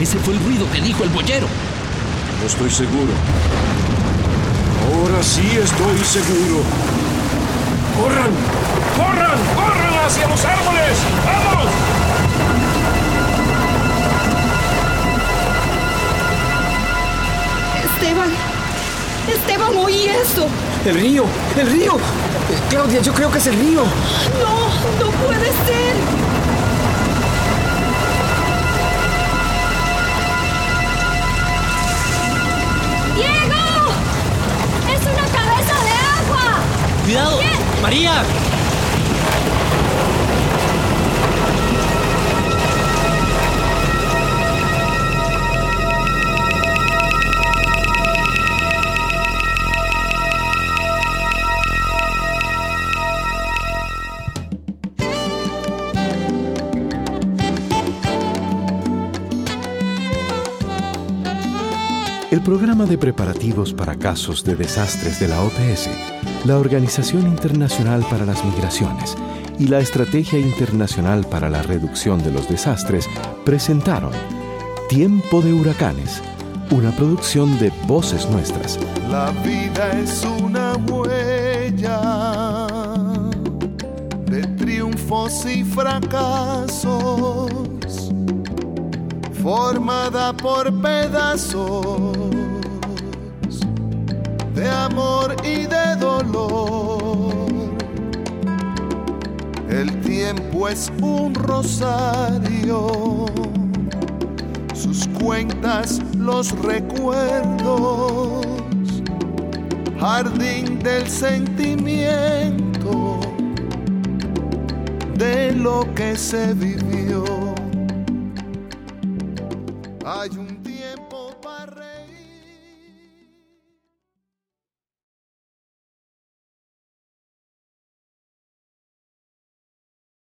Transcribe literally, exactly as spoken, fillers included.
Ese fue el ruido que dijo el boyero. No estoy seguro. Ahora sí estoy seguro. ¡Corran! ¡Corran! ¡Corran hacia los árboles! ¡Vamos! Esteban. Esteban, oí eso. ¡El río! ¡El río! Claudia, yo creo que es el río. No, no puede ser. ¡Diego! ¡Es una cabeza de agua! ¡Cuidado! ¿Qué? ¡María! El programa de preparativos para casos de desastres de la O P S, la Organización Internacional para las Migraciones y la Estrategia Internacional para la Reducción de los Desastres presentaron Tiempo de Huracanes, una producción de Voces Nuestras. La vida es una huella de triunfos y fracasos, formada por pedazos de amor y de dolor. El tiempo es un rosario, sus cuentas los recuerdos, jardín del sentimiento de lo que se vivió. Hay un